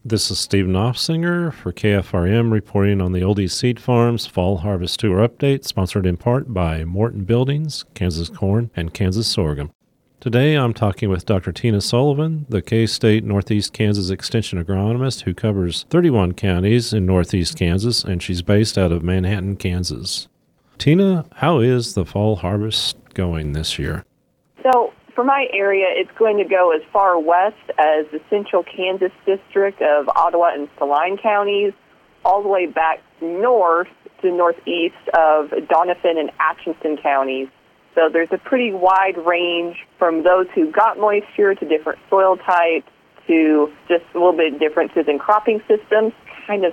This is Steve Knopfsinger for KFRM reporting on the Oldie Seed Farms Fall Harvest Tour Update, sponsored in part by Morton Buildings, Kansas Corn, and Kansas Sorghum. Today I'm talking with Dr. Tina Sullivan, the K-State Northeast Kansas Extension agronomist who covers 31 counties in Northeast Kansas, and she's based out of Manhattan, Kansas. Tina, how is the fall harvest going this year? So, for my area, it's going to go as far west as the central Kansas district of Ottawa and Saline counties, all the way back north to northeast of Doniphan and Atchison counties. So there's a pretty wide range from those who got moisture to different soil types to just a little bit differences in cropping systems. Kind of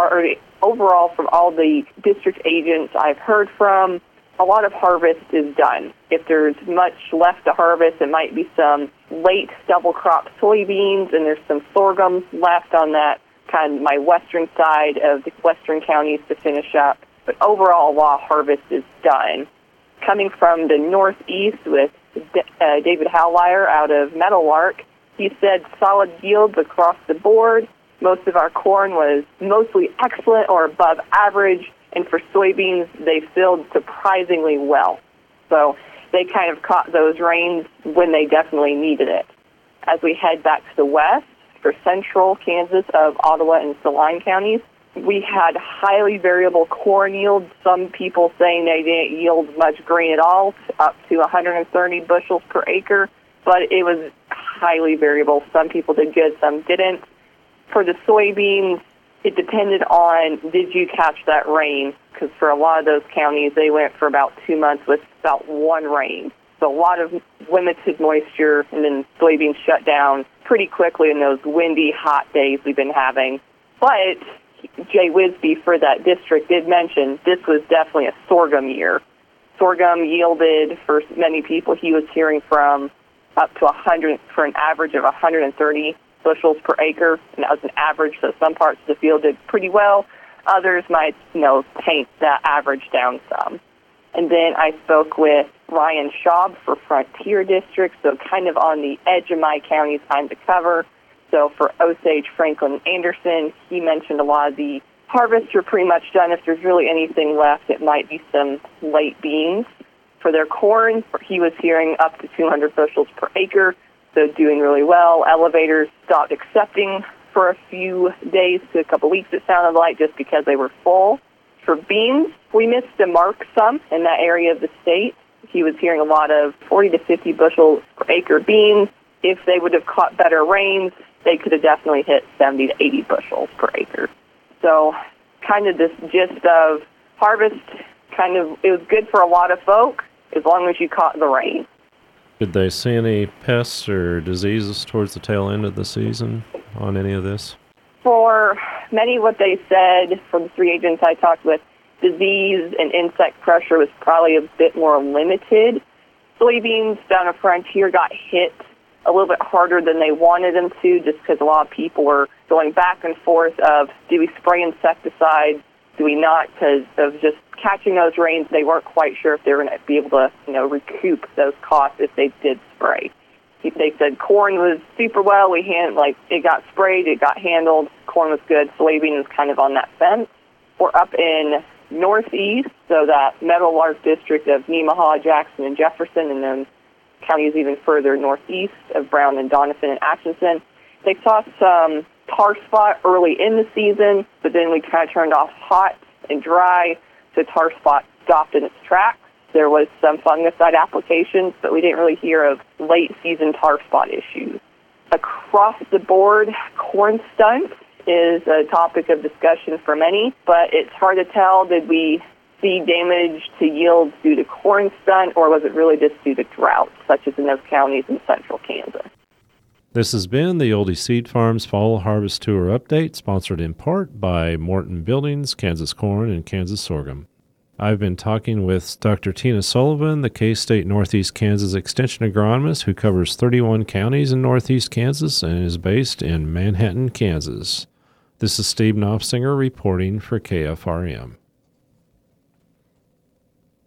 overall from all the district agents I've heard from, a lot of harvest is done. If there's much left to harvest, it might be some late stubble crop soybeans, and there's some sorghum left on that kind of my western side of the western counties to finish up. But overall, a lot of harvest is done. Coming from the northeast with David Howlyer out of Meadowlark, he said solid yields across the board. Most of our corn was mostly excellent or above average. And for soybeans, they filled surprisingly well. So they kind of caught those rains when they definitely needed it. As we head back to the west, for central Kansas of Ottawa and Saline counties, we had highly variable corn yields. Some people saying they didn't yield much grain at all, up to 130 bushels per acre. But it was highly variable. Some people did good, some didn't. For the soybeans, it depended on did you catch that rain, because for a lot of those counties, they went for about 2 months with about one rain. So a lot of limited moisture, and then soybeans shut down pretty quickly in those windy, hot days we've been having. But Jay Wisby for that district did mention this was definitely a sorghum year. Sorghum yielded, for many people he was hearing from, up to 100, for an average of 130 bushels per acre, and that was an average, so some parts of the field did pretty well. Others might, taint that average down some. And then I spoke with Ryan Schaub for Frontier District, so kind of on the edge of my county's time to cover. So for Osage, Franklin, Anderson, he mentioned a lot of the harvests are pretty much done. If there's really anything left, it might be some late beans. For their corn, he was hearing up to 200 bushels per acre, so doing really well. Elevators stopped accepting for a few days to a couple weeks, it sounded like, just because they were full. For beans, we missed the mark some in that area of the state. He was hearing a lot of 40 to 50 bushels per acre beans. If they would have caught better rains, they could have definitely hit 70 to 80 bushels per acre. So kind of this gist of harvest, it was good for a lot of folk as long as you caught the rain. Did they see any pests or diseases towards the tail end of the season on any of this? For many, what they said from the three agents I talked with, disease and insect pressure was probably a bit more limited. Soybeans down at Frontier got hit a little bit harder than they wanted them to, just because a lot of people were going back and forth of, do we spray insecticide, do we not, because of just catching those rains. They weren't quite sure if they were going to be able to, recoup those costs if they did spray. They said corn was super well. It got sprayed, it got handled. Corn was good. Soybean was kind of on that fence. We're up in northeast, so that Meadowlark district of Nemaha, Jackson, and Jefferson, and then counties even further northeast of Brown and Doniphan and Atchison. They saw some tar spot early in the season, but then we kind of turned off hot and dry, so tar spot stopped in its tracks. There was some fungicide applications, but we didn't really hear of late-season tar spot issues. Across the board, corn stunt is a topic of discussion for many, but it's hard to tell. Did we see damage to yields due to corn stunt, or was it really just due to drought, such as in those counties in central Kansas? This has been the Oldie Seed Farms Fall Harvest Tour Update, sponsored in part by Morton Buildings, Kansas Corn, and Kansas Sorghum. I've been talking with Dr. Tina Sullivan, the K-State Northeast Kansas Extension agronomist who covers 31 counties in Northeast Kansas and is based in Manhattan, Kansas. This is Steve Knopfsinger reporting for KFRM.